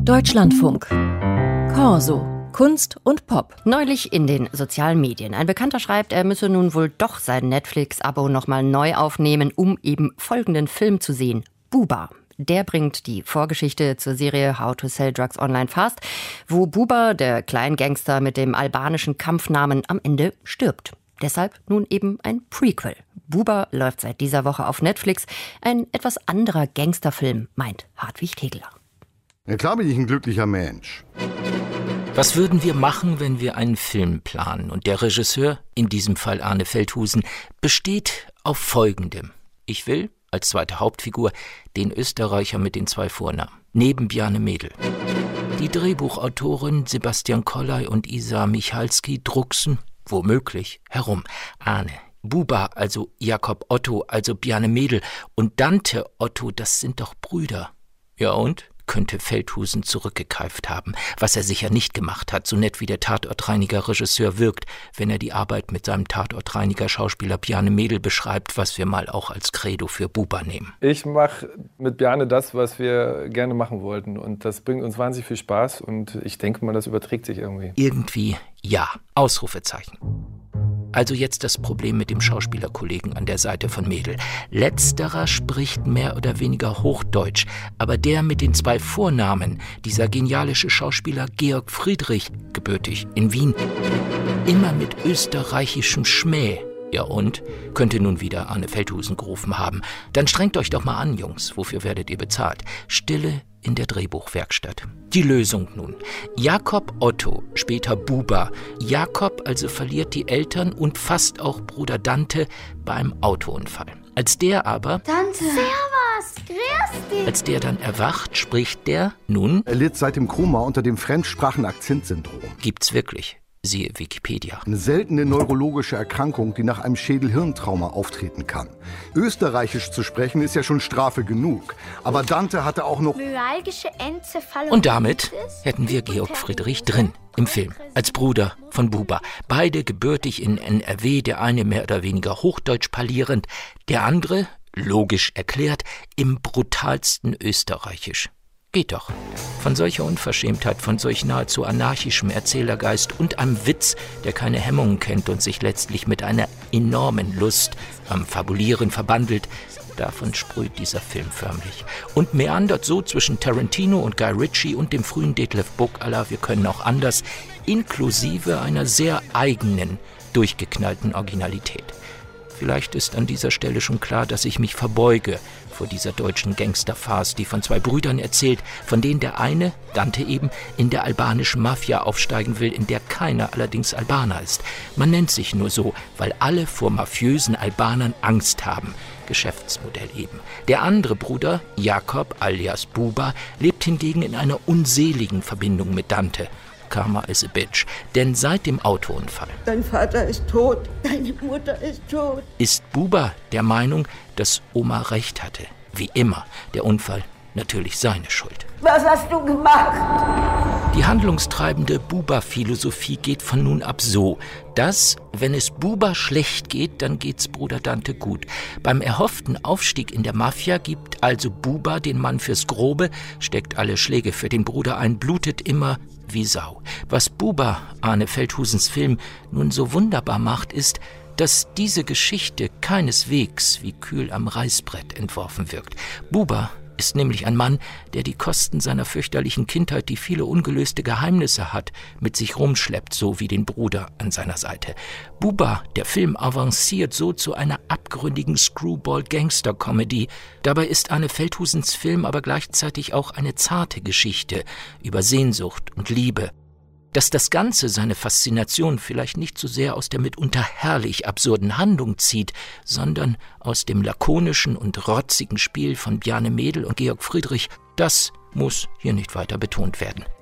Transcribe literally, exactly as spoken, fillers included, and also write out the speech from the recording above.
Deutschlandfunk. Corso. Kunst und Pop. Neulich in den sozialen Medien. Ein Bekannter schreibt, er müsse nun wohl doch sein Netflix-Abo nochmal neu aufnehmen, um eben folgenden Film zu sehen. Buba. Der bringt die Vorgeschichte zur Serie How to Sell Drugs Online Fast, wo Buba, der Kleingangster mit dem albanischen Kampfnamen, am Ende stirbt. Deshalb nun eben ein Prequel. Buba läuft seit dieser Woche auf Netflix. Ein etwas anderer Gangsterfilm, meint Hartwig Tegeler. Ja, klar bin ich ein glücklicher Mensch. Was würden wir machen, wenn wir einen Film planen? Und der Regisseur, in diesem Fall Arne Feldhusen, besteht auf Folgendem. Ich will, als zweite Hauptfigur, den Österreicher mit den zwei Vornamen, neben Bjarne Mädel. Die Drehbuchautoren Sebastian Kollay und Isa Michalski drucksen, womöglich, herum. Arne, Buba, also Jakob Otto, also Bjarne Mädel und Dante Otto, das sind doch Brüder. Ja und? Könnte Feldhusen zurückgekeift haben, was er sicher nicht gemacht hat, so nett wie der Tatortreiniger-Regisseur wirkt, wenn er die Arbeit mit seinem Tatortreiniger-Schauspieler Bjarne Mädel beschreibt, was wir mal auch als Credo für Buba nehmen. Ich mache mit Bjarne das, was wir gerne machen wollten und das bringt uns wahnsinnig viel Spaß und ich denke mal, das überträgt sich irgendwie. Irgendwie ja, Ausrufezeichen. Also jetzt das Problem mit dem Schauspielerkollegen an der Seite von Mädel. Letzterer spricht mehr oder weniger Hochdeutsch, aber der mit den zwei Vornamen, dieser genialische Schauspieler Georg Friedrich, gebürtig in Wien, immer mit österreichischem Schmäh. Ja und? Könnte nun wieder Arne Feldhusen gerufen haben. Dann strengt euch doch mal an, Jungs. Wofür werdet ihr bezahlt? Stille in der Drehbuchwerkstatt. Die Lösung nun. Jakob Otto, später Buba. Jakob also verliert die Eltern und fast auch Bruder Dante beim Autounfall. Als der aber... Dante! Servus! Grüß dich! Als der dann erwacht, spricht der, nun... Er litt seit dem Koma unter dem Fremdsprachen-Akzent-Syndrom. Gibt's wirklich. Siehe Wikipedia. Eine seltene neurologische Erkrankung, die nach einem Schädel-Hirntrauma auftreten kann. Österreichisch zu sprechen ist ja schon Strafe genug. Aber Dante hatte auch noch... Myalgische Enzephalitis. Und damit hätten wir Georg Friedrich drin im Film, als Bruder von Buba. Beide gebürtig in N R W, der eine mehr oder weniger hochdeutsch parlierend, der andere, logisch erklärt, im brutalsten Österreichisch. Geht doch. Von solcher Unverschämtheit, von solch nahezu anarchischem Erzählergeist und einem Witz, der keine Hemmungen kennt und sich letztlich mit einer enormen Lust am Fabulieren verbandelt, davon sprüht dieser Film förmlich. Und meandert so zwischen Tarantino und Guy Ritchie und dem frühen Detlef Buck à la Wir können auch anders, inklusive einer sehr eigenen, durchgeknallten Originalität. Vielleicht ist an dieser Stelle schon klar, dass ich mich verbeuge vor dieser deutschen Gangsterfarce, die von zwei Brüdern erzählt, von denen der eine, Dante eben, in der albanischen Mafia aufsteigen will, in der keiner allerdings Albaner ist. Man nennt sich nur so, weil alle vor mafiösen Albanern Angst haben. Geschäftsmodell eben. Der andere Bruder, Jakob alias Buba, lebt hingegen in einer unseligen Verbindung mit Dante. Karma is a bitch. Denn seit dem Autounfall... Dein Vater ist tot, deine Mutter ist tot. ...ist Buba der Meinung, dass Oma recht hatte. Wie immer, der Unfall natürlich seine Schuld. Was hast du gemacht? Die handlungstreibende Buba-Philosophie geht von nun ab so, dass, wenn es Buba schlecht geht, dann geht's Bruder Dante gut. Beim erhofften Aufstieg in der Mafia gibt also Buba den Mann fürs Grobe, steckt alle Schläge für den Bruder ein, blutet immer wie Sau. Was Buba, Arne Feldhusens Film, nun so wunderbar macht, ist, dass diese Geschichte keineswegs wie kühl am Reißbrett entworfen wirkt. Buba ist nämlich ein Mann, der die Kosten seiner fürchterlichen Kindheit, die viele ungelöste Geheimnisse hat, mit sich rumschleppt, so wie den Bruder an seiner Seite. Buba, der Film, avanciert so zu einer abgründigen Screwball-Gangster-Comedy. Dabei ist Arne Feldhusens Film aber gleichzeitig auch eine zarte Geschichte über Sehnsucht und Liebe. Dass das Ganze seine Faszination vielleicht nicht so sehr aus der mitunter herrlich absurden Handlung zieht, sondern aus dem lakonischen und rotzigen Spiel von Bjarne Mädel und Georg Friedrich, das muss hier nicht weiter betont werden.